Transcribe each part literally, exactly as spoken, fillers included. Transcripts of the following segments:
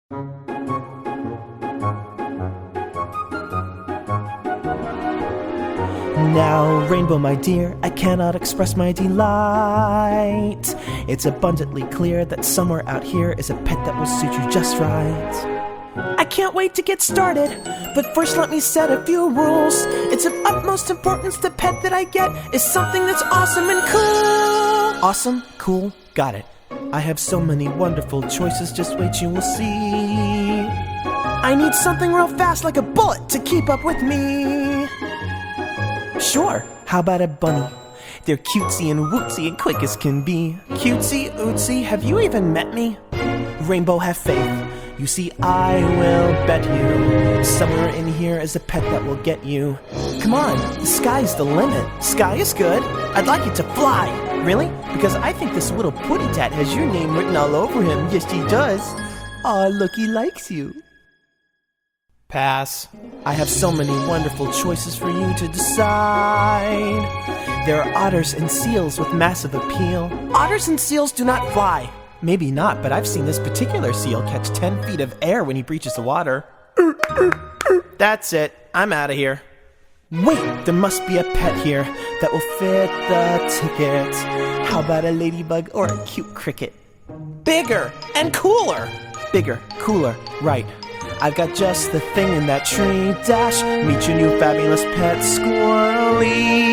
Now, Rainbow, my dear, I cannot express my delight. It's abundantly clear that somewhere out here is a pet that will suit you just right. I can't wait to get started, but first let me set a few rules. It's of utmost importance the pet that I get is something that's awesome and cool. Awesome, cool, got it. I have so many wonderful choices, just wait, you will see. I need something real fast like a bullet to keep up with me. Sure, how about a bunny? They're cutesy and wootsy and quick as can be. Cutesy, ootsy, have you even met me? Rainbow, have faith. You see, I will bet you somewhere in here is a pet that will get you. Come on, the sky's the limit. Sky is good. I'd like it to fly. Really? Because I think this little putty tat has your name written all over him. Yes, he does. Aw, look, he likes you. Pass. I have so many wonderful choices for you to decide. There are otters and seals with massive appeal. Otters and seals do not fly. Maybe not, but I've seen this particular seal catch ten feet of air when he breaches the water. That's it. I'm out of here. Wait, there must be a pet here that will fit the ticket. How about a ladybug or a cute cricket? Bigger and cooler. Bigger, cooler, right. I've got just the thing in that tree. Dash, meet your new fabulous pet, Squirrely.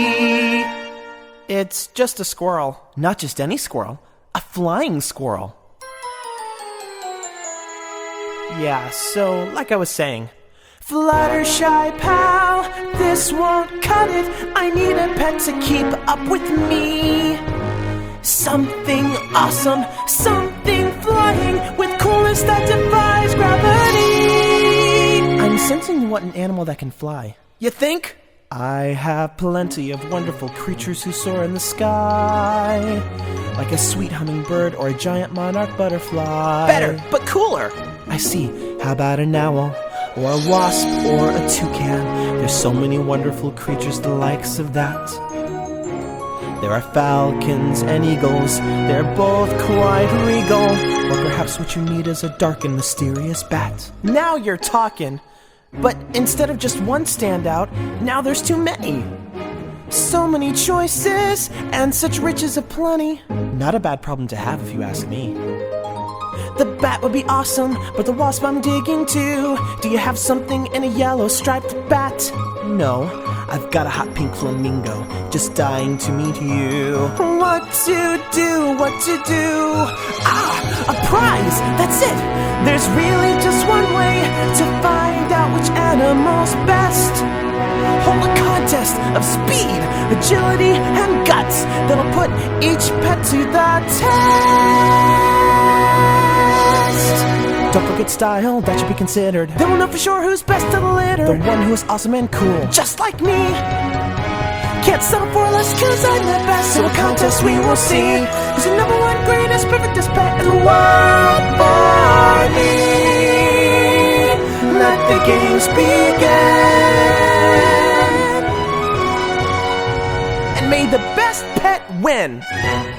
It's just a squirrel. Not just any squirrel. A flying squirrel. Yeah, so like I was saying, Fluttershy pal, this won't cut it. I need a pet to keep up with me. Something awesome, something flying with coolness that defies gravity. I'm sensing you want an animal that can fly. You think? I have plenty of wonderful creatures who soar in the sky, like a sweet hummingbird or a giant monarch butterfly. Better, but cooler. I see. How about an owl, or a wasp, or a toucan? There's so many wonderful creatures, the likes of that. There are falcons and eagles. They're both quite regal. Or perhaps what you need is a dark and mysterious bat. Now you're talking. But instead of just one standout, now there's too many. So many choices, and such riches aplenty. Not a bad problem to have if you ask me. The bat would be awesome, but the wasp I'm digging too. Do you have something in a yellow striped bat? No, I've got a hot pink flamingo, just dying to meet you. What to do, what to do? Ah, a prize, that's it. There's really just one way to find out which animal's best. Hold a contest of speed, agility, and guts that'll put each pet to the test. Don't forget style, that should be considered. Then we'll know for sure who's best of the litter. The one who is awesome and cool, just like me. Can't settle for less cause I'm the best. So a contest we will see who's the number one greatest, perfectest pet in the world for me. Let the games begin, and may the best pet win.